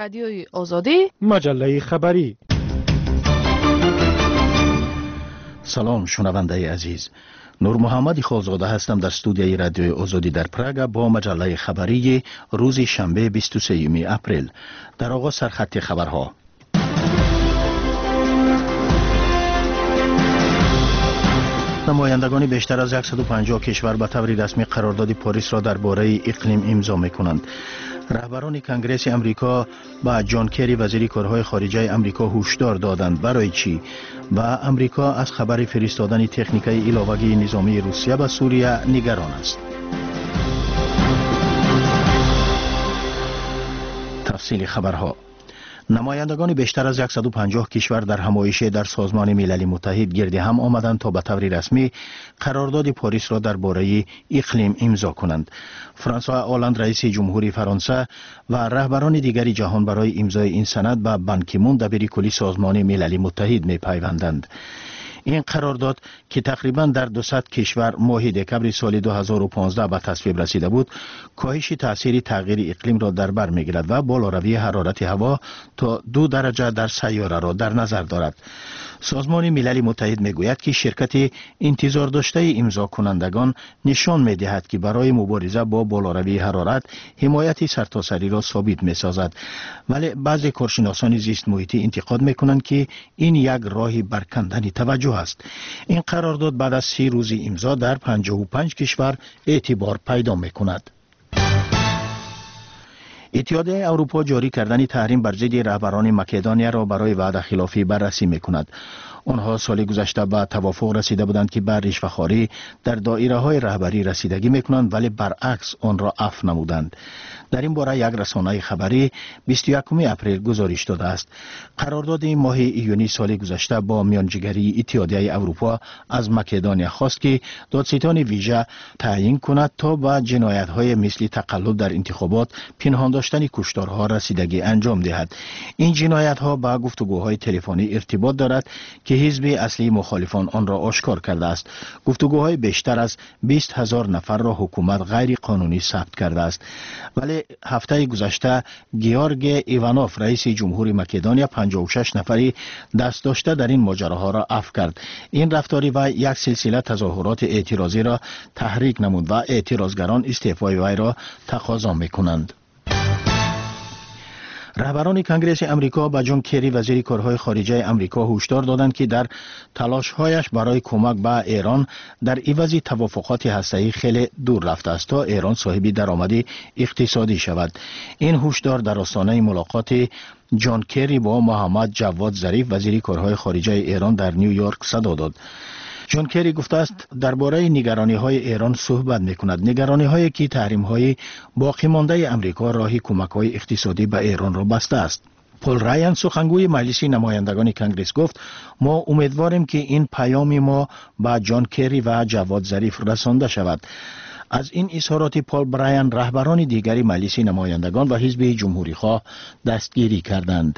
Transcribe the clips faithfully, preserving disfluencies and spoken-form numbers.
رادیوی آزادی، مجله خبری. سلام شنونده عزیز، نور محمد خالزاده هستم در استودیوی رادیوی آزادی در پراگ با مجله خبری روز شنبه بیست و سوم اپریل. در آغاز سرخط خبرها. نمایندگان بیشتر از صد و پنجاه کشور به طور رسمی قرارداد پاریس را درباره اقلیم امضا می‌کنند. رهبران کنگره امریکا با جان کری وزیر کارهای خارجه امریکا هشدار دادند برای چی و امریکا از خبر فرستادن تکنیکای علاوه‌ای نظامی روسیه به سوریه نگران است. تفصیل خبرها. نمایندگان بیشتر از صد و پنجاه کشور در همایش در سازمان ملل متحد گرد هم آمدند تا به طور رسمی قرارداد پاریس را درباره اقلیم امضا کنند. فرانسوا آلند رئیس جمهوری فرانسه و رهبران دیگر جهان برای امضای این سند به بان کی مون دبیر کلی سازمان ملل متحد می پیوندند. این قرارداد که تقریبا در دویست کشور ماه دکمبر سال دو هزار و پانزده به تصویب رسیده بود، کاهش تاثیر تغییر اقلیم را در بر میگیرد و بالاروی حرارت هوا تا دو درجه در سیاره را در نظر دارد. سازمان ملل متحد میگوید که شرکت انتظار داشته امضا کنندگان نشان میدهد که برای مبارزه با بالاروی حرارت حمایت سرتاسری را ثابت میسازد، ولی بعضی کارشناسان زیست محیطی انتقاد میکنند که این یک راه برکندن توجه است. این قرارداد بعد از سی روز امضا در پنجاه و پنج کشور اعتبار پیدا میکند. اتحادیه اروپا جاری کردن تحریم بر ضد رهبران مکدونیا را برای وعده خلافی بررسی میکند. آنها سال گذشته به توافق رسیده بودند که بر رشوه‌خواری در دایره های رهبری رسیدگی میکنند، ولی برعکس آن را عفو نمودند. در این باره یک رسانه خبری بیست و یکم اپریل گزارش داده است. قرارداد ماه ایونی سال گذشته با میانجیگری اتحادیه اروپا از مکدونیا خواست که دادستان ویژه تعیین کند تا به جنایت‌های مثل تقلب در انتخابات، پنهان داشتن کشتارها رسیدگی انجام دهد. این جنایت‌ها با گفتگوهای تلفنی ارتباط دارد که حزب اصلی مخالفان آن را آشکار کرده است. گفتگوهای بیشتر از بیست هزار نفر را حکومت غیر قانونی ثبت کرده است. ولی هفته گذشته گیورگ ایوانوف رئیس جمهوری مکدونیا پنجاه و شش نفری دست داشته در این ماجراها را عفو کرد. این رفتاری و یک سلسله تظاهرات اعتراضی را تحریک نمود و اعتراضگران استعفای وی را تقاضا می‌کنند. رهبران کنگره امریکا با جان کری وزیر کارهای خارجه امریکا هشدار دادند که در تلاش‌هایش برای کمک به ایران در عوض توافقات هسته‌ای خیلی دور رفته است تا ایران صاحب درآمد اقتصادی شود. این هشدار در آستانه ملاقات جان کری با محمد جواد ظریف وزیر کارهای خارجه ایران در نیویورک صدا داد. جان کری گفته است درباره نگرانی های ایران صحبت می کند. نگرانی هایی که تحریم های باقی مانده امریکا راه کمک های اقتصادی به ایران را بسته است. پل رایان سخنگوی مجلس نمایندگان کنگره گفت ما امیدواریم که این پیام ما به جان کری و جواد ظریف رسانده شود. از این اظهارات پل برایان رهبران دیگری مجلس نمایندگان و حزب جمهوری خواه دستگیری کردند.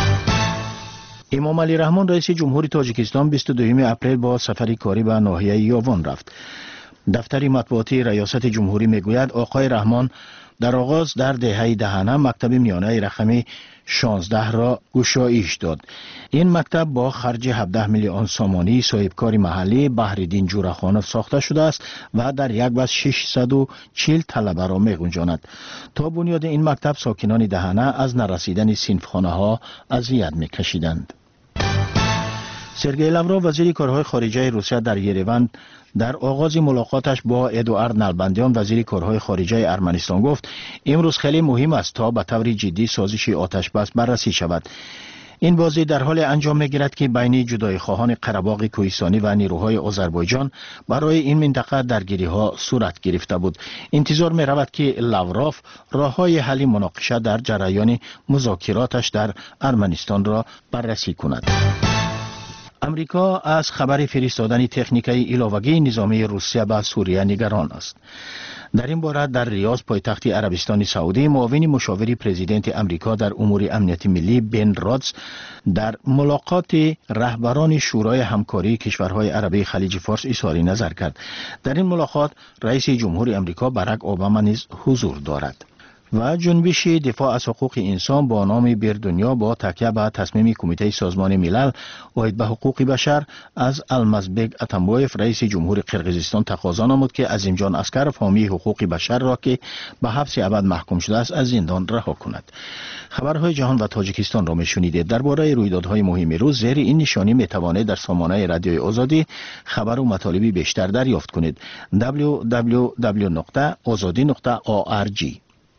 امام علی رحمان رئیس جمهوری تاجیکستان بیست و دوم اپریل با سفری کاری به ناحیه یاوان رفت. دفتر مطبوعاتی ریاست جمهوری میگوید آقای رحمان در آغاز در دهه دهانه مکتب میانه رقم شانزده را گشایش داد. این مکتب با خرج هفده میلیون سامانی صاحبکار محلی بحرالدین جورخانوف ساخته شده است و در یک بس ششصد و چهل طلبه را میگنجاند. تا بنیاد این مکتب ساکنان دهانه از نرسیدن صنفخانه ها اذیت میکشیدند. سرگئی لاوروف وزیر کارهای خارجه روسیه در یریون در آغاز ملاقاتش با ادوارد نلبندیان وزیر کارهای خارجه ارمنستان گفت امروز خیلی مهم است تا به طور جدی سازش آتش بس بررسی شود. این بازی در حال انجام میگیرد که بین جدای خواهان قره‌باغ کوهستانی و نیروهای آذربایجان برای این منطقه درگیری ها صورت گرفته بود. انتظار می رود که لاوروف راههای حل مناقشه در جریان مذاکراتش در ارمنستان را بررسی کند. امریکا از خبر فرستادن تکنیکای علاوه‌ای نظامی روسیه به سوریه نگران است. در این باره در ریاض پایتخت عربستان سعودی معاون مشاور پرزیدنت امریکا در امور امنیت ملی بن رادز در ملاقات رهبران شورای همکاری کشورهای عربی خلیج فارس اظهار نظر کرد. در این ملاقات رئیس جمهور امریکا باراک اوباما نیز حضور دارد. و جنبش دفاع از حقوق انسان با نام بیر دنیا با تکیه به تصمیم کمیته سازمان ملل اوید به حقوق بشر از المزبگ اتمبایف رئیس جمهور قرقیزستان تقاضا نمود که عظیمجان اسکر حامی حقوق بشر را که به حبس ابد محکوم شده است از زندان رها کند. خبرهای جهان و تاجیکستان را میشنیدید. درباره رویدادهای مهم روز زیر این نشانی میتوانید در سامانه رادیوی آزادی خبر و مطالبی بیشتر دریافت کنید. دبلیو دبلیو دبلیو نقطه آزادی نقطه او آر جی.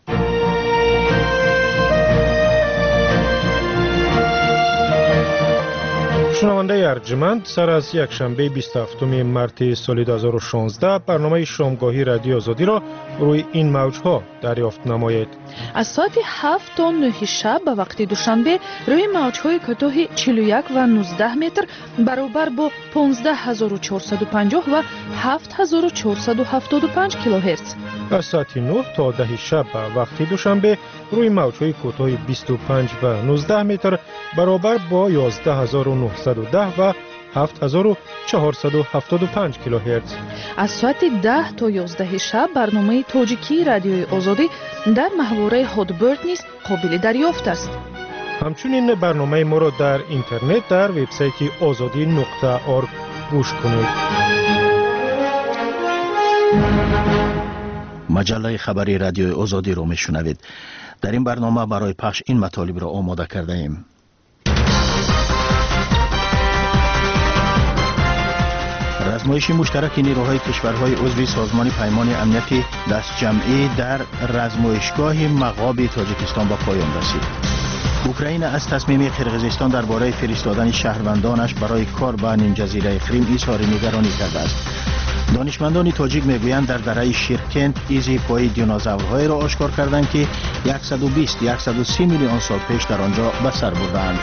شنونده ارجمند، سر از یک شنبه بیست و هفتم مارس سال دو هزار و شانزده برنامه شامگاهی رادیو آزادی را روی این موجها دریافت نمایید. از ساعت هفت تا نه شب به وقت دوشنبه روی موجهای کوتاه چهل و یک و نوزده متر برابر با پانزده هزار و چهارصد و پنجاه و هفت هزار و چهارصد و هفتاد و پنج کیلوهرتز. از ساعت نه تا ده شب به وقت دوشنبه روی موجهای کوتاه بیست و پنج و نوزده متر برابر با یازده هزار و نهصد و ده و هفت هزار و چهارصد و هفتاد و پنج کیلوهرتز. از ساعت ده تا یازده شب برنامه تاجیکی رادیوی آزادی در محوره هادبرد نیز قابل دریافت است. همچنین برنامه ما را در اینترنت در وبسایت آزادی نقطه اورگ گوش کنید. مجله خبری رادیوی آزادی را میشنوید. در این برنامه برای پخش این مطالب را آماده کرده ایم. رزمایش مشترک نیروهای کشورهای عضو سازمان پیمان امنیتی دست جمعی در رزمایشگاه مغاب تاجیکستان به پایان رسید. اوکراین از تصمیم قرقیزستان درباره فرستادن شهروندانش برای کار به نیمجزیره کریم اظهار نگرانی کرده است. دانشمندان تاجیک میگویند در دره شیرکند ایزی پای دینوزاورهای را آشکار کردند که صد و بیست تا صد و سی میلیون سال پیش در آنجا به سر بردند.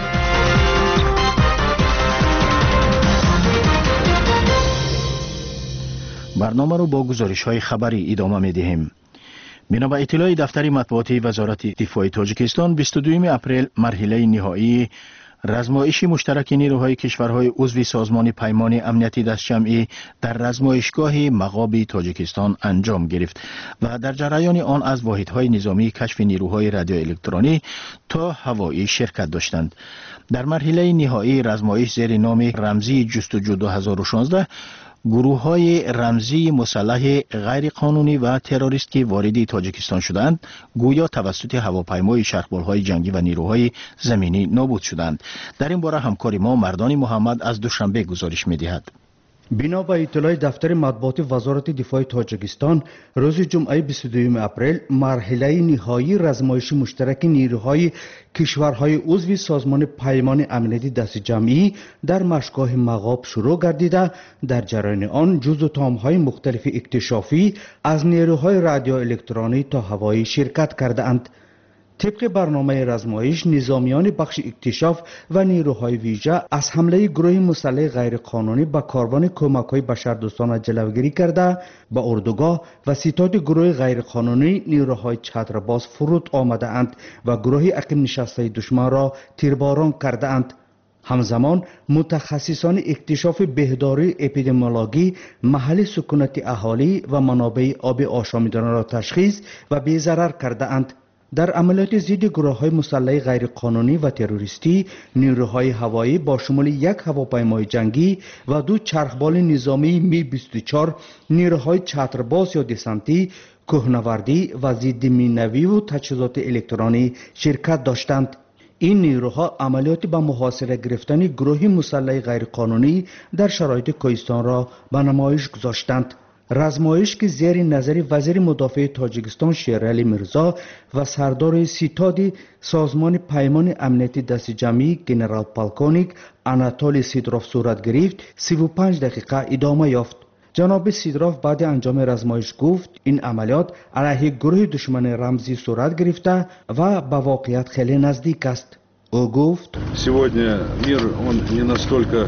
برنامه رو با گزارش های خبری ادامه می دهیم. بنا به اطلاع دفتر مطبوعاتی وزارت دفاع تاجیکستان بیست و دوم اپریل مرحله نهایی رزمایش مشترک نیروهای کشورهای عضو سازمان پیمان امنیتی دست جمعی در رزمایشگاه مغاب تاجیکستان انجام گرفت و در جریان آن از واحدهای نظامی کشف نیروهای رادیو الکترونی تا هوایی شرکت داشتند. در مرحله نهایی رزمایش زیر نام رمزی جستجو دو هزار و شانزده گروه های رمزی مسلح غیر قانونی و تروریست که وارد تاجیکستان شدند گویا توسط هواپیمای شرقبال های جنگی و نیروهای زمینی نابود شدند. در این باره همکار ما مردان محمد از دوشنبه گزارش می دهد. بنا به اطلاع دفتر مطبوعاتی وزارت دفاع تاجیکستان روز جمعه بیست و دوم اپریل مرحله نهایی رزمایش مشترک نیروهای کشورهای عضو سازمان پیمان امنیتی دست جمعی در مشگاه مغاب شروع گردیده در جریان آن جزء تامهای مختلف اکتشافی از نیروهای رادیو الکترونی تا هوایی شرکت کرده اند. طبق برنامه رزمایش نظامیان بخش اکتشاف و نیروهای ویژه از حمله گروه مسلح غیرقانونی به کاروان کمک‌های بشردوستانه جلوگیری کرده به اردوگاه و ستاد گروه غیرقانونی نیروهای چترباز فرود آمده اند و گروه عقب نشسته دشمن را تیرباران کرده اند. همزمان متخصصان اکتشاف بهداری اپیدمیولوژی محل سکونت اهالی و منابع آب آشامیدنی را تشخیص و بی‌ضرر کرده اند. در عملیات ضد گروه‌های مسلح غیرقانونی و تروریستی نیروهای هوایی با شمول یک هواپیمای جنگی و دو چرخبال نظامی می بیست و چهار نیروهای چترباز یا دسانتی کوهنوردی و ضد مینوی و تجهیزات الکترونی شرکت داشتند. این نیروها عملیات به محاصره گرفتن گروه مسلح غیرقانونی در شرایط کوهستان را به نمایش گذاشتند. رزمایش که زیر نظر وزیر مدافع تاجیکستان شیرعلی میرزا و سردار ستاد سازمان پیمان امنیتی دست جمعی جنرال پالکونیک آناتولی سیدروف صورت گرفت سی و پنج دقیقه ادامه یافت. جناب سیدروف بعد انجام رزمایش گفت این عملیات علیه گروه دشمن رمزی صورت گرفته و به واقعیت خیلی نزدیک است. او گفت Сегодня мир он не настолько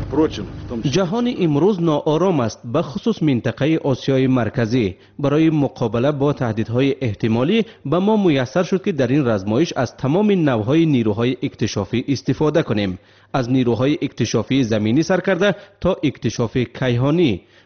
جهان امروز ناآرام است، به خصوص منطقه آسیای مرکزی. برای مقابله با تهدیدهای احتمالی به ما میسر شد که در این رزمایش از تمام نوعهای نیروهای اکتشافی استفاده کنیم، از نیروهای اکتشافی زمینی سر کرده تا اکتشاف کیهانی.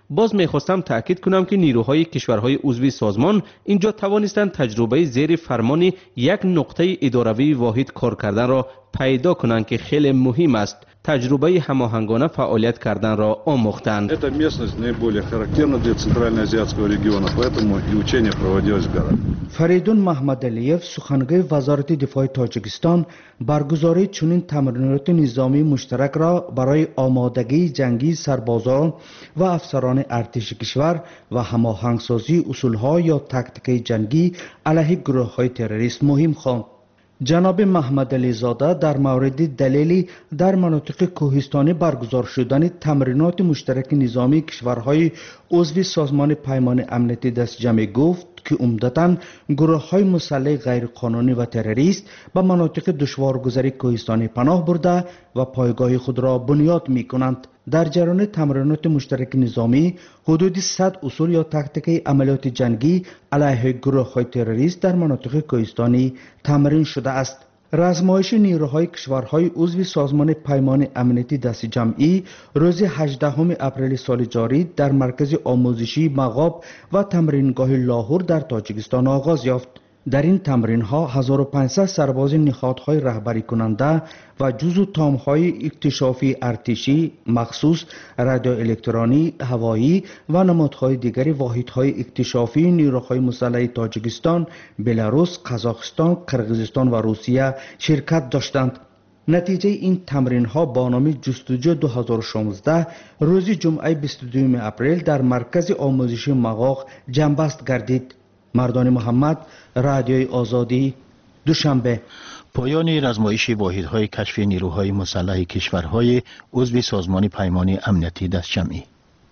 باز میخواستم تاکید کنم که نیروهای کشورهای عضو سازمان اینجا توانستند تجربه زیر فرمان یک نقطه اداروی واحد کار کردن را پیدا کنند که خیلی مهم است. تجربه هماهنگانه فعالیت کردن را آموختند. Эта местность наиболее характерна для центральноазиатского региона, поэтому и учение проводилось в горах. فریدون محمد علیف سخنگوی وزارت دفاع تاجیکستان برگزاری چنین تمرینات نظامی مشترک را برای آمادگی جنگی سربازان و افسران ارتش کشور و هماهنگسازی اصولها یا تاکتیک جنگی علیه گروه‌های تروریست مهم خواند. جناب محمد علی زاده در مورد دلیلی در مناطق کوهستانی برگزار شدن تمرینات مشترک نظامی کشورهای عضو سازمان پیمان امنیتی دست جمعی گفت که عمدتاً گروه‌های مسلح غیرقانونی و تروریست به مناطق دشوارگذری کوهستانی پناه برده و پایگاه خود را بنیاد می‌کنند. در جریان تمرینات مشترک نظامی حدود صد اصول یا تاکتیک عملیات جنگی علیه گروه‌های تروریست در مناطق کوهستانی تمرین شده است. رزمایش نیروهای کشورهای عضو سازمان پیمان امنیتی دست جمعی روز هجدهم اپریل سال جاری در مرکز آموزشی مغاب و تمرینگاه لاهور در تاجیکستان آغاز یافت. در این تمرین ها هزار و پانصد سرباز نهادهای رهبری کننده و جزو تامهای اکتشافی ارتشی مخصوص، رادیو الکترونی، هوایی و نمادهای دیگری واحدهای اکتشافی نیروهای مسلح تاجیکستان، بلاروس، قزاقستان، قرقیزستان و روسیه شرکت داشتند. نتیجه این تمرین ها با نام جستجو دو هزار و شانزده روز جمعه بیست و دوم اپریل در مرکز آموزشی مغاق جنبست گردید. مردان محمد، رادیوی آزادی، دوشنبه. پایان رزمایش واحدهای کشف نیروهای مسلح کشورهای عضو سازمان پیمان امنیتی دست جمعی.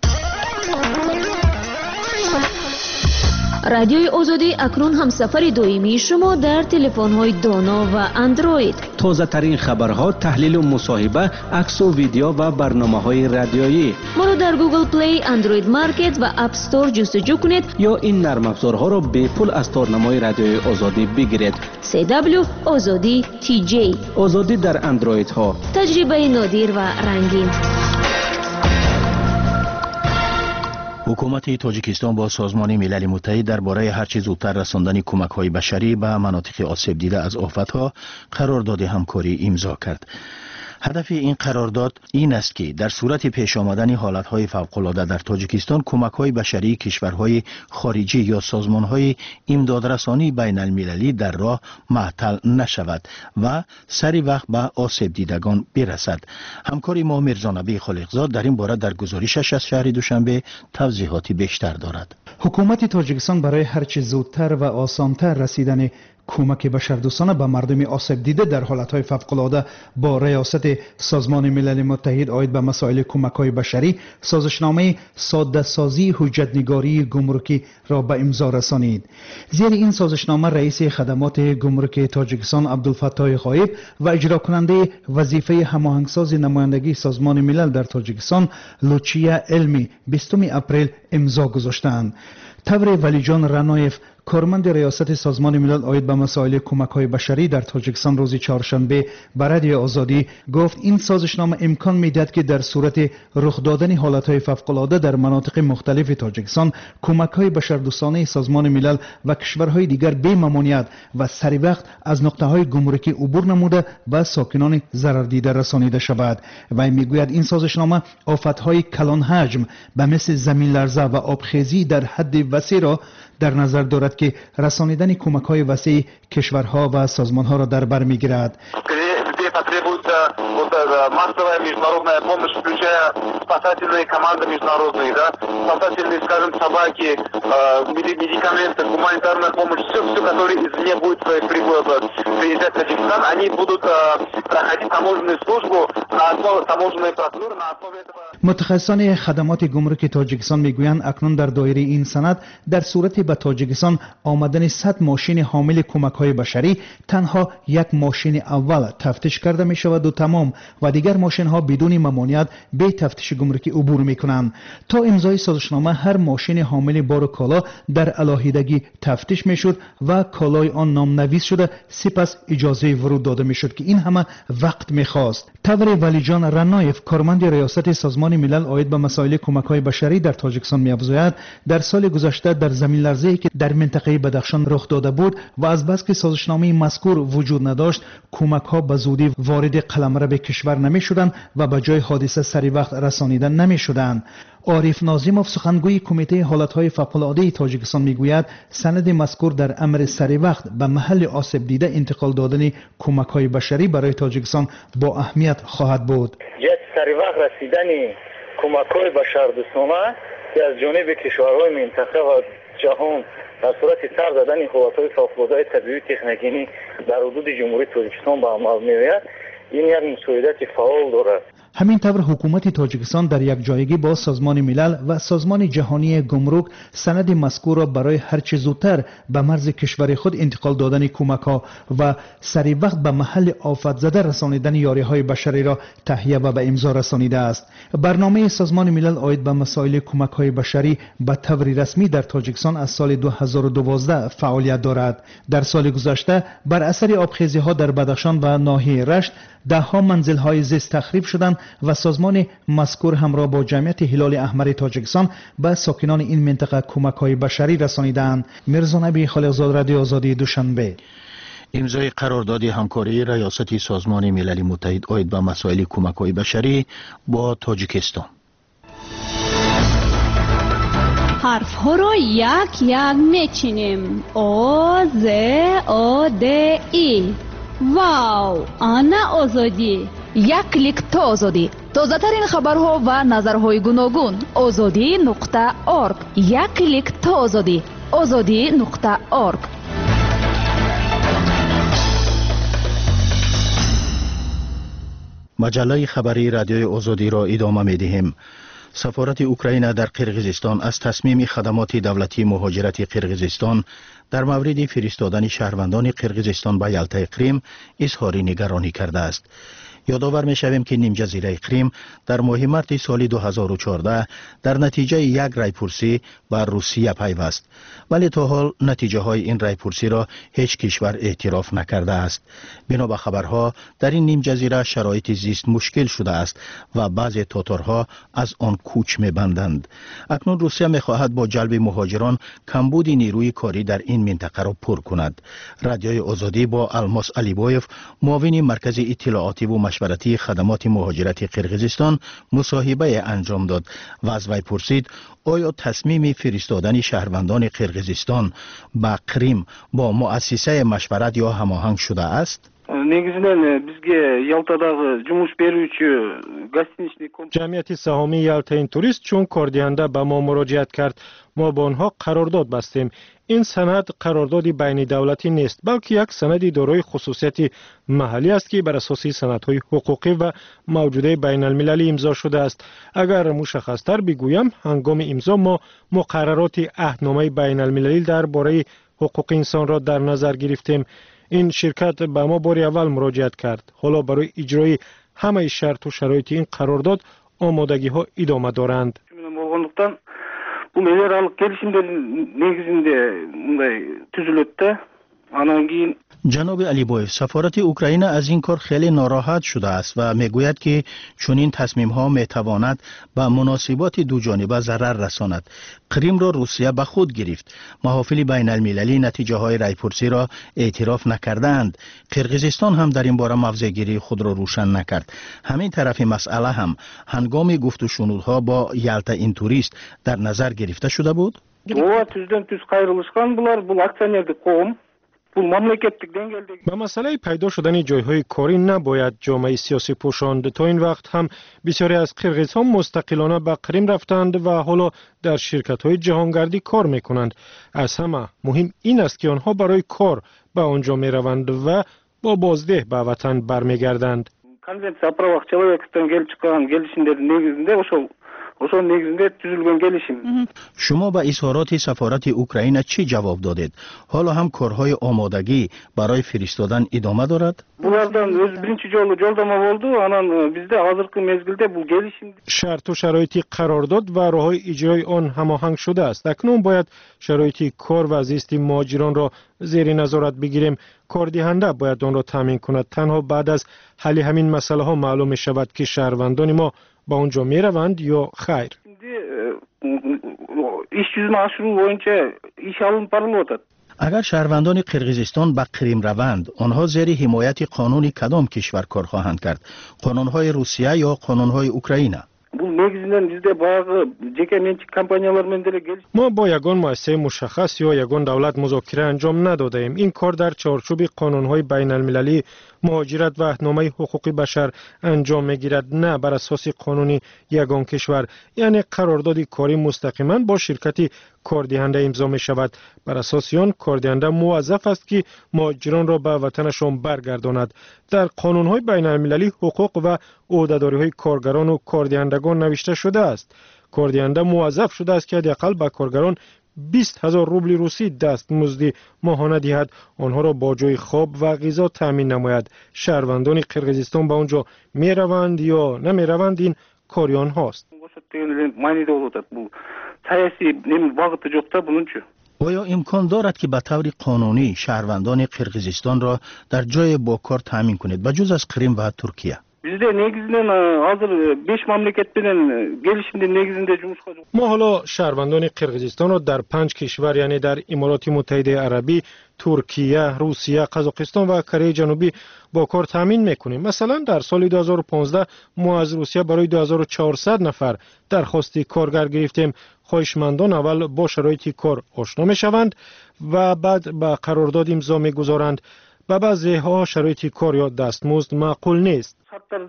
رادیوی آزادی اکنون همسفر دائمی شما در تلفن‌های دانا و اندروید. تازه ترین خبرها، تحلیل و مصاحبه، عکس و ویدیو و برنامه‌های رادیویی. ما را در گوگل پلی، اندروید مارکت و اپ استور جستجو کنید یا این نرم افزارها را به پول از تارنمای رادیوی آزادی بگیرید. سی دبلیو آزادی تی جی. آزادی در اندروید ها. تجربه نادر و رنگین. حکومت تاجیکستان با سازمان ملل متحد درباره هر چه زودتر رساندن کمک‌های بشری به مناطق آسیب دیده از آفت‌ها قرارداد همکاری امضا کرد. هدف این قرارداد این است که در صورت پیش آمدن حالتهای فوق‌العاده در تاجیکستان کمک‌های بشری کشورهای خارجی یا سازمان‌های امدادرسانی بین المللی در راه معطل نشود و سری وقت به آسیب دیدگان برسد. همکار ما میرزانبی خالقزاد در این باره در گزارشش از شهر دوشنبه توضیحاتی بیشتر دارد. حکومت تاجیکستان برای هر چه زودتر و آسانتر رسیدن کمک بشردوستانه به مردم آسیب دیده در حالتهای فوق‌العاده با ریاست سازمان ملل متحد عاید به مسائل کمک‌های بشری سازشنامه ساده سازی حجت‌نگاری گمرکی را به امضا رسانید. زیر این سازشنامه رئیس خدمات گمرک تاجیکستان عبدالفتاح غایب و اجرا کننده وظیفه هماهنگساز نمایندگی سازمان ملل در تاجیکستان لوچیا علمی بیستم اپریل امضا گذاشتند. تبر ولی جان رنایف کارمند ریاست سازمان ملل عاید به مسائل کمک‌های بشری در تاجیکستان روز چهارشنبه به رادیو آزادی گفت این سازشنامه امکان می‌دهد که در صورت رخ دادن حالت‌های فوق‌العاده در مناطق مختلف تاجیکستان کمک‌های بشردوستانه سازمان ملل و کشورهای دیگر بی ممانعت و سری وقت از نقطه‌های گمرکی عبور نموده به ساکنان ضرر دیده رسانیده شود. و میگوید این سازشنامه آفت‌های کلان حجم به مثل زمین لرزه و آبخیزی در حد وسیع را در نظر دارد که رسانیدن کمک‌های وسیع کشورها و سازمان‌ها را در بر می‌گیرد. массовая международная помощь, включая спасательные команды международные, да, спасательные, скажем, собаки, э, медикаменты, гуманитарная помощь, все, все, которое извне будет приезжать в Таджикистан, они будут э, проходить таможенную службу на основе таможенной процедуры, на основе этого. متخصصان خدمات گمرک تاجیکستان میگویند اکنون در دایره این سند در صورت به تاجیکستان آمدن صد ماشین حامل کمک‌های بشری تنها یک ماشین اول تفتیش تفتیش کرده می شود و تمام و دیگر ماشین ها بدون ممانعت به تفتیش گمرکی عبور می کنند. تا امضای سازشنامه هر ماشین حامل بار کالا در علاهیدگی تفتیش می شد و کالای آن نامنویس شده سپس اجازه ورود داده می شد که این همه وقت می خواست. تور ولیجان رنایف کارمند ریاست سازمان ملل عاید به مسائل کمک های بشری در تاجیکستان می افزاید در سال گذشته در زمین لرزه‌ای که در منطقه بدخشان رخ داده بود و از بس که سازشنامه مذکور وجود نداشت کمک ها به زودی وارد قلمرو کشور نمی شدند و به جای حادثه سری وقت رسانیده نمی شدند. عارف ناظموف سخنگوی کمیته حالتهای فوق‌العاده تاجیکستان میگوید سند مذکور در امر سری وقت به محل آسیب دیده انتقال دادن کمک های بشری برای تاجیکستان با اهمیت خواهد بود. یک سری وقت رسیدن کمک های بشردوستانه که از جانب کشورهای منطقه و جهان در صورت سر زدن حالتهای فوق‌العاده طبیعی و تکنیکی در حدود جمهوری تاجیکستان به عمل میآید، این یک مساعدت فعال دارد. همین طور حکومت تاجیکستان در یک جایگی با سازمان ملل و سازمان جهانی گمرک سند مذکور را برای هر چه زودتر به مرز کشور خود انتقال دادن کمک ها و سری وقت به محل آفت زده رسانیدن یاری های بشری را تهیه و به امضا رسانیده است. برنامه سازمان ملل عاید به مسائل کمک های بشری به طور رسمی در تاجیکستان از سال دو هزار و دوازده فعالیت دارد. در سال گذشته بر اثر آبخیزی ها در بدخشان و ناحیه رشت ده ها منزل های زیست تخریب شدند و سازمان مذکور همراه با جمعیت هلال احمر تاجیکستان به ساکنان این منطقه کمک های بشری رسانیدند. میرزا نبی خالقزاد، رادیو آزادی، دوشنبه. امضای قرارداد همکاری ریاست سازمان ملل متحد عاید به مسائل کمک های بشری با تاجیکستان. حرف ها را یک یک میچینیم. او ز او د ای. واو، آنا آزادی. یک کلیک تا آزادی. تازه ترین خبرها و نظرهای گوناگون. آزادی نقطه آرگ. یک کلیک تا آزادی. آزادی نقطه آرگ. مجله خبری رادیوی آزادی را ادامه می دهیم. سفارت اوکراین در قرقیزستان از تصمیم خدمات دولتی مهاجرت قرقیزستان در مورد فرستادن شهروندان قرقیزستان به یلتای کریم اظهار نگرانی کرده است. یادآور می‌شویم که نیم جزیره کریم در ماه مارس سال دو هزار و چهارده در نتیجه یک رایپرسی بر روسیه پیوست، ولی تا حال نتیجه های این رایپرسی را هیچ کشور اعتراف نکرده است. بنا به خبرها در این نیم جزیره شرایط زیست مشکل شده است و بعضی تاتارها از آن کوچ می‌بندند. اکنون روسیه می‌خواهد با جلب مهاجران کمبود نیروی کاری در این منطقه را پر کند. رادیوی آزادی با الماس علیبایف، معاون مرکز اطلاعاتی و مشورتی خدمات مهاجرت قرقیزستان، مصاحبه انجام داد و از وی پرسید آیا تصمیم فرستادن شهروندان قرقیزستان به کریم با مؤسسه مشورت یا هماهنگ شده است؟ негизинен бизге Ялтадагы жумуш берүүчү гостиничный جمعیت سهامی یلتاین توریست چون کاردهنده به ما مراجعت کرد. ما با آنها قرارداد بستیم. این سند قراردادی بین دولتی نیست، بلکه یک سند دارای خصوصیت محلی است که بر اساس سندهای حقوقی و موجوده بین المللی امضا شده است. اگر مشخص‌تر بگویم، هنگام امضا ما مقررات عهدنامه بین المللی درباره حقوق انسان را در نظر گرفتیم. این شرکت به ما بار اول مراجعت کرد. حالا برای اجرای همه شرط و شرایط این قرارداد آمادگی ها ادامه دارند. Bu melioralıq kelişimlerin negizinde bunday tüzülötdə. Anan keyin جناب علیبایف، سفارت اوکراین از این کار خیلی ناراحت شده است و میگوید که چنین تصمیم ها میتواند به مناسبات دو جانبه ضرر رساند. کریم را روسیه به خود گرفت. محافل بین المللی نتیجه های رایپرسی را اعتراف نکردند. قرقیزستان هم در این باره موضع گیری خود را روشن نکرد. همین طرف مسئله هم هنگام گفت و شنودها با یلتا این توریست در نظر گرفته شده بود. Ова түздөн түз кайрылышкан булар, бул акционердик коом. به مسئله پیدا شدن جایهای کاری نباید جامعه سیاسی پوشاند. تا این وقت هم بسیاری از قرقیزها مستقلانه به کریم رفتند و حالا در شرکت‌های جهانگردی کار می‌کنند. از همه مهم این است که آنها برای کار به آنجا می‌روند و با بازده به وطن برمیگردند. Конвенция о правах человека келип чыккан келишимдердин негизинде ошол ошонун негизинде түзүлгөн келишим. شما به اظهارات سفارت اوکراین چی جواب دادید؟ حالا هم کارهای آمادگی برای فرستادن ادامه دارد؟ Булардан өз биринчи жолу жолдомо болду. Анан бизде азыркы мезгилде бул келишим شرط و شرایط قرارداد و راههای اجرای آن هماهنگ شده است. اکنون باید شرایط کار و زیست مهاجران را زیر نظارت بگیریم. کاردهنده باید آن را تامین کند. تنها بعد از حل همین مسئله ها معلوم می شود که شهروندان ما با اونجا می روند یا خیر. iş yüzünü aşırı boyunca iş alınıp barılıyordu. اگر شهروندان قرقیزستان به قریم روند، آنها زیر حمایت قانون کدام کشور کار خواهند کرد؟ قانونهای روسیه یا قانونهای اوکراین؟ Бул негизинен бизде баягы жеке менчик компаниялар менен деле келиш. ما با یگان مؤسسه مشخص یا یگان دولت مذاکره انجام ندادیم. این کار در چارچوب قانونهای بین المللی مهاجرت و اهنامه حقوق بشر انجام میگیرد، نه بر اساس قانونی یگان کشور. یعنی قرارداد کاری مستقیما با شرکتی کاردهنده امضا می شود. بر اساس آن کاردهنده موظف است که مهاجران را به وطنشان برگرداند. در قانونهای بین المللی حقوق و عهده‌داری‌های کارگران و کاردهندگان نوشته شده است. کاردهنده موظف شده است که حداقل به کارگران بیست هزار روبل روسی دستمزد ماهانه دهد، آنها را با جای خواب و غذا تامین نماید. شهروندان قرقیزستان به آنجا می روند یا نمی روند این کاری آنهاست. آیا امکان دارد که به طور قانونی شهروندان قرقیزستان را در جای با کار تامین کنید بجز از قریم و ترکیه؟ Bizde negizden hazır beş mamleket bilen gelişimde negizinde jumuşka. ما حالا شهروندان قرقیزستان را در پنج کشور یعنی در امارات متحده عربی، ترکیه، روسیه، قزاقستان و کره جنوبی با کار تامین میکنیم. مثلا در سال دو هزار و پانزده ما از روسیه برای دو هزار و چهارصد نفر درخواست کارگر گرفتیم. خواهشمندان اول با شرایط کار آشنا میشوند و بعد به قرارداد امضا میگذارند. و بعضی ها شرایط کار یا دستمزد معقول نیست.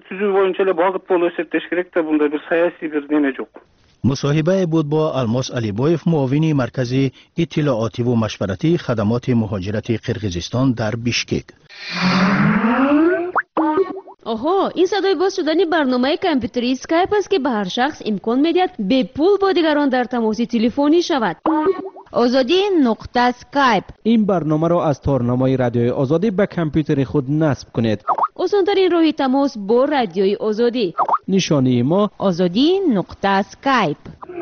مصاحبه بود با الماس علیبایف، معاون مرکز اطلاعاتی و مشورتی خدمات مهاجرت قرقیزستان در بیشکک. آها، این صدای باز شدن برنامه کامپیوتری اسکایپ است که به هر شخص امکان میدهد به پول با دیگران در تماس تلفنی شود. آزادی نقطه اسکایپ. این برنامه را از تارنمای رادیوی آزادی به کامپیوتر خود نصب کنید. آسان‌ترین راه تماس با رادیوی آزادی. نشانی ما آزادی نقطه اسکایپ.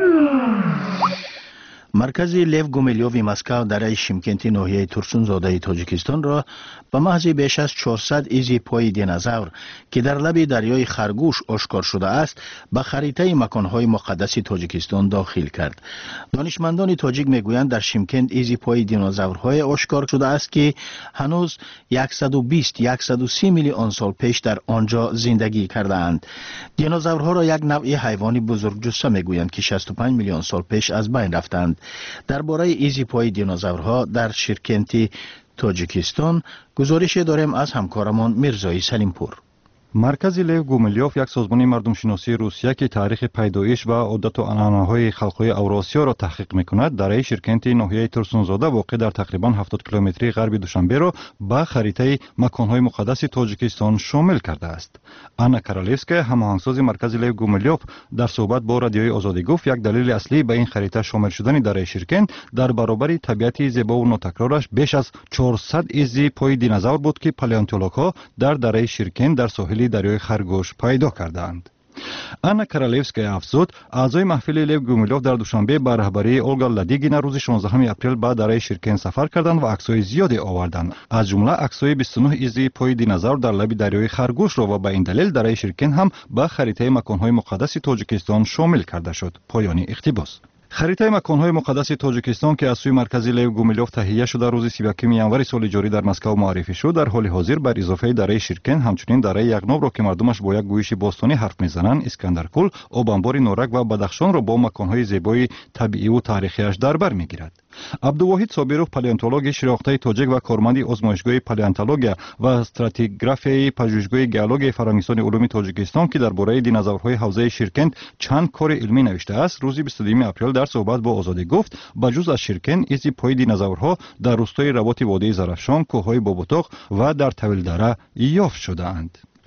مرکز لیو گومیلیوف مسکو در شیمکنت ناحیه ترسونزاده تاجیکستان را به محض بیش از چهارصد ایزی پای دینازور که در لب دریای خرگوش آشکار شده است به خریطه مکانهای مقدس تاجیکستان داخل کرد. دانشمندان تاجیک میگویند در شیمکنت ایزی پای دینازورهای آشکار شده است که هنوز صد و بیست تا صد و سی میلیون سال پیش در آنجا زندگی کرده اند. دینازورها را یک نوع حیوان بزرگجثه میگویند که شصت و پنج میلیون سال پیش از بین رفتند. درباره ایزی پای دینازورها در شیمکنت تاجیکستان گزارش داریم از همکارمان میرزای سلیمپور. مرکز لیو گومیلیوف یک سازمان مردمشناسی روسیه که تاریخ پیدایش و عادت و عنعنه‌های خلق‌های اوراسیا را تحقیق می‌کند در شیرکنت ناحیه ترسونزاده واقع در تقریباً هفتاد کیلومتری غرب دوشنبه را به خریطه مکان‌های مقدس تاجیکستان شامل کرده است. آنا کارالیفسکا، هماهنگساز مرکز لیو گومیلیوف، در صحبت با رادیوی آزادی گفت یک دلیل اصلی به این خریطه شامل شدن در شیرکنت در برابر طبیعت زیبا و ناتکرارش بیش از چهارصد ایزی پای دینازور بود که پaleontolog‌ها در دره شیرکنت در ساحل دریای خرگوش پیدا کردند. آنا کارالیفسکا افزود اعضای محفل لیو گومیلیوف در دوشنبه به رهبری اولگا لادیگینا روز شانزدهم اپریل به دره شیرکنت سفر کردند و عکس‌های زیادی آوردند. از جمله عکس‌های بیست و نه ایزی پای دینازور در لب دریای خرگوش را و به این دلیل دره شیرکنت هم به خریطه مکان‌های مقدس تاجیکستان شامل کرده شد. پایان اقتباس. خریطه مکان‌های مقدس تاجیکستان که از سوی مرکز لیو گومیلیوف تهیه شده روز سی و یکم ینوار سال جاری در مسکو معرفی شد، در حال حاضر بر اضافه دره شیرکنت همچنین دره یغناب را که مردمش با یک گویش باستانی حرف میزنند، اسکندرکل، آبانبار نورک و بدخشان را با مکان‌های زیبای طبیعی و تاریخیش در بر میگیرد. عبدالواحد صابروف، پaleontolog شناخته تاجیک و کارمند آزمایشگاه پaleontologیا و استراتیگرافی پژوهشگاه گئولوژی فرانسوی علوم تاجیکستان که درباره دینازورهای حوزه شیرکنت چند کار علمی نوشته است، روز بیست و دو اپریل در صحبت با آزادی گفت بجز از شیرکنت ایزی پای دینازورها در روستای رباط وادی زرافشان، کوههای بابوتاق و در طویل دره یافت شده‌اند.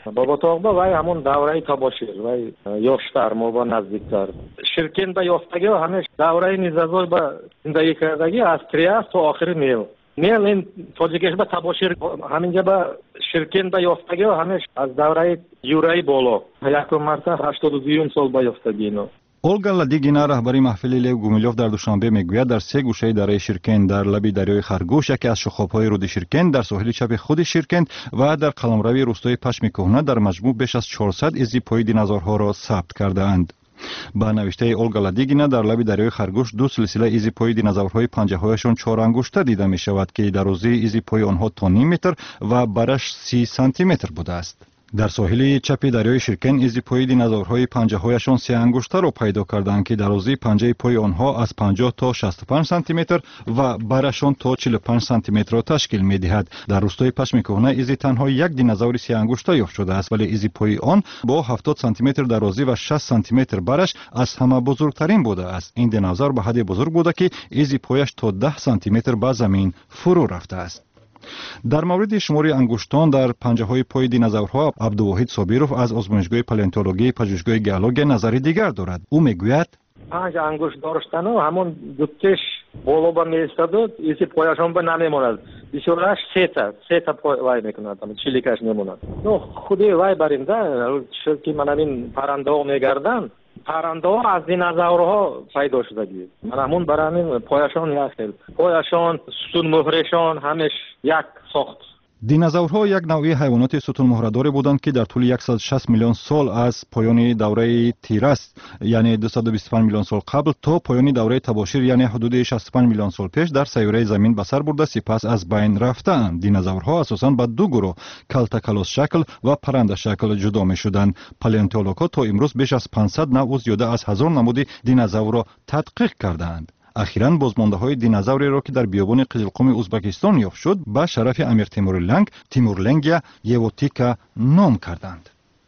боботоғба вай ҳамон давраи табошир вай ёштар мо ба наздиктар ширкен ба ёфтагӣ ҳамеш давраи низазой ба зиндагӣ кардагӣ аз триас то охири мел мел ин тоҷикеш ба табошир ҳаминҷа ба ширкен ба ёфтагӣ ҳамеш аз давраи юраи боло якум марта ҳаштоду дуюм сол ба ёфтагино. Олга Ладигина, раҳбари маҳфили Лев Гумилёв дар Душанбе мегӯяд, дар се гӯшаи дараи Ширкент, дар лаби дарёи Харгӯш, яке аз шохобҳои руди Ширкент, дар соҳили чапи худи Ширкент ва дар қаламрави рӯстои Пашми Кӯҳна дар маҷмӯъ беш аз чорсад изи пои динозаврҳоро сабт кардаанд. ба навиштаи Олга Ладигина, дар лаби дарёи Харгӯш ду силсила изи пои динозаврҳои панҷаҳояшон чорангушта дида мешавад, ки дарозии изи пои онҳо то ним метр ва бараш си сантиметр будааст. дар соҳили чапи дарёи Ширкен изи пои динозаврҳои панҷаҳояшон се ангуштаро пайдо карданд, ки дарозии панҷаи пои онҳо аз панҷоҳ то шасту панҷ сантиметр ва барашон то чилу панҷ сантиметрро ташкил медиҳад. дар рӯстои Пашми Кӯҳна изи танҳо як динозаври се ангушта ёфт шудааст, вале изи пои он бо ҳафтод сантиметр дарозӣ ва шаст сантиметр бараш аз ҳама бузургтарин будааст. ин динозавр ба ҳадде бузург буда, ки изи пояш то даҳ сантиметр ба замин фурӯ рафтааст. дар мавриди шумори ангуштон дар панҷаҳои пои динозаврҳо Абдувоҳид Собиров аз озмоишгоҳи палеонтологии пажӯҳишгоҳи геология назари дигар дорад. ӯ мегӯяд панҷ ангушт доштану ҳамон дутеш боло ба меистаду изи пояшон ба намемонад бисёраш сета сета вай мекунад чиликаш мемонад. ну худи вай баринда ки манамин паррандаҳо мегарданд паррандаҳо аз динозаврҳо пайдо шудагӣ манамун барамин пояшон як хел пояшон сутунмӯҳрешон ҳамеш як сохт. динозаврҳо як навъи ҳайвоноти сутунмӯҳрадоре буданд, ки дар тӯли сад и шаст миллион сол аз поёни давраи Тирас, яъне дусаду бисту панҷ миллион сол қабл то поёни давраи Табошир, яъне ҳудуди шасту панҷ миллион сол пеш дар сайёраи Замин ба сар бурда сипас аз байн рафтаанд. динозаврҳо асосан ба ду гурӯҳ калтакалосшакл ва паррандашакл ҷудо мешуданд. палеонтологҳо то имрӯз беш аз панҷсад навъу зиёда аз ҳазор намуди динозаврро тадқиқ кардаанд. ахиран бозмондаҳои динозавреро, ки дар биёбони Қизилқуми Узбекистон ёфт шуд, ба шарафи Амир Темури Ланг Тимурлангия Евотика ном карданд.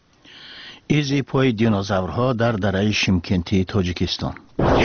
изи пои динозаврҳо дар дараи Шимкентии Тоҷикистон.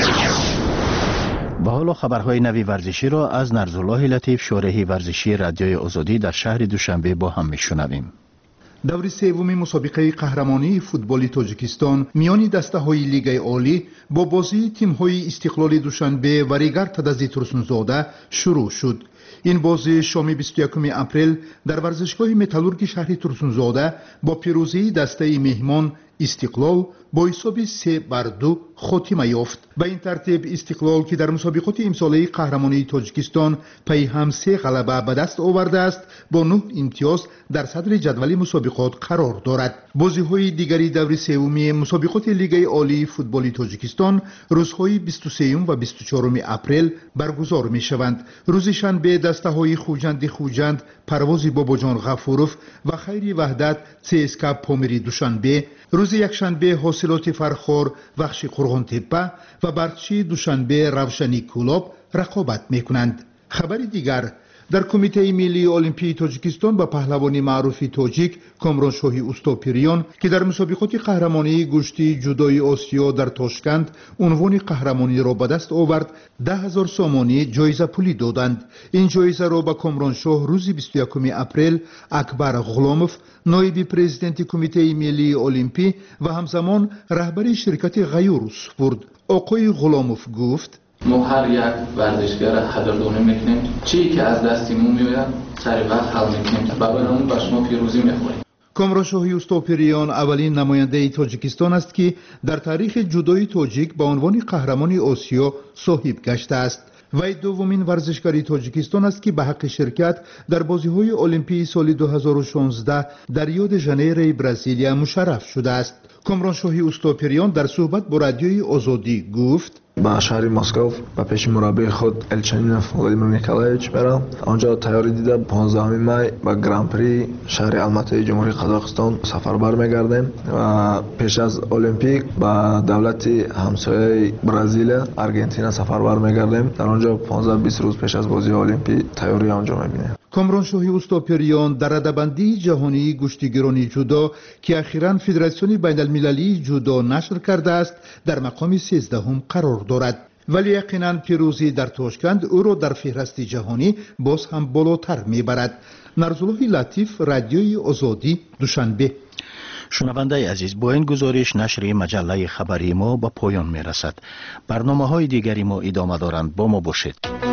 ба ҳоло хабарҳои нави варзиширо аз Нарзуллоҳи Латиф, шораҳи варзишии Радиои Озодӣ дар шаҳри Душанбе бо ҳам мешунавем. даври севуми мусобиқаи қаҳрамонии футболи Тоҷикистон миёни дастаҳои Лигаи Олӣ бо бозии тимҳои Истиқлоли Душанбе ва Ригар Тадази Турсунзода шурӯъ шуд. ин бозӣ шоми бисту якуми апрел дар варзишгоҳи Металлурги шаҳри Турсунзода бо пирӯзии дастаи меҳмон Истиқлол бо ҳисоби се бар ду хотима ёфт. ба ин тартиб Истиқлол, ки дар мусобиқоти имсолаи қаҳрамонии Тоҷикистон пайҳам се ғалаба ба даст овардааст, бо нӯҳ имтиёз дар садри ҷадвали мусобиқот қарор дорад. бозиҳои дигари даври севуми мусобиқоти Лигаи Олии футболи Тоҷикистон рӯзҳои бисту сеюм ва бисту чорум апрел баргузор мешаванд. рӯзи шанбе дастаҳои Хуҷанди Хуҷанд, Парвози Бобоҷон Ғафуров ва Хайри Ваҳдат ЦСКА Помири Душанбе, рӯзи якшанбе ҳосилоти Фархор Вахши Қурғонтеппа ва Барқчии Душанбе Равшани Кӯлоб рақобат мекунанд. хабари дигар, дар Кумитаи Миллии Олимпии Тоҷикистон ба паҳлавони маъруфи тоҷик Комроншоҳи Устопириён, ки дар мусобиқоти қаҳрамонии гӯштии ҷудои Осиё дар Тошканд унвони қаҳрамониро ба даст овард, даҳ ҳазор сомонӣ ҷоиза пулӣ доданд. ин ҷоизаро ба Комроншоҳ рӯзи бисту якуми апрел Акбар Ғуломов, ноиби президенти Кумитаи Миллии Олимпӣ ва ҳамзамон раҳбари ширкати Ғаюр супурд. оқои Ғуломов гуфт: ما هر یک ورزشگر قدردانی میکنیم چیزی که از دستمون میاد سر وقت حل میکنیم و برامون به شما پیروزی میخوریم. Комроншоҳи Устопириён аввалин намояндаи Тоҷикистон аст, ки дар таърихи ҷудои тоҷик ба унвони қаҳрамони Осиё соҳиб гаштааст. вай дуввумин варзишгари Тоҷикистон аст, ки ба ҳаққи ширкат дар бозиҳои олимпии соли ду ҳазору шонздаҳ дар Рио де Жанейрои Бразилия мушарраф шудааст. Комроншоҳи Устопириён дар суҳбат бо Радиои Озодӣ гуфт: ба шаҳри Москов ба пеши мураббии худ Элчанинов Владимир Николаевич мерам. онҷо тайёрӣ дида понздаҳуми май ба гран-при шаҳри Алматаи Ҷумҳурии Қозоқистон сафарбар мегардем ва пеш аз Олимпик ба давлати ҳамсояи Бразилия Аргентина сафарбар мегардем. дар онҷо понздаҳ бист рӯз пеш аз бозии Олимпӣ тайёрӣ онҷом мебинем. Комроншоҳи Устопириён дар радабандии ҷаҳонии гӯштигирони ҷудо, ки ахиран Федератсиони байналмилалии ҷудо нашр кардааст, дар мақоми сездаҳум қарор дорад. ولی یقینا پیروزی در توشکند او را در فهرست جهانی باز هم بالاتر میبرد. نرزالله لطیف، رادیوی آزادی، دوشنبه. شنونده عزیز، با این گزارش نشر مجله خبری ما به پایان می رسد. برنامه های دیگری ما ادامه دارند، با ما باشید.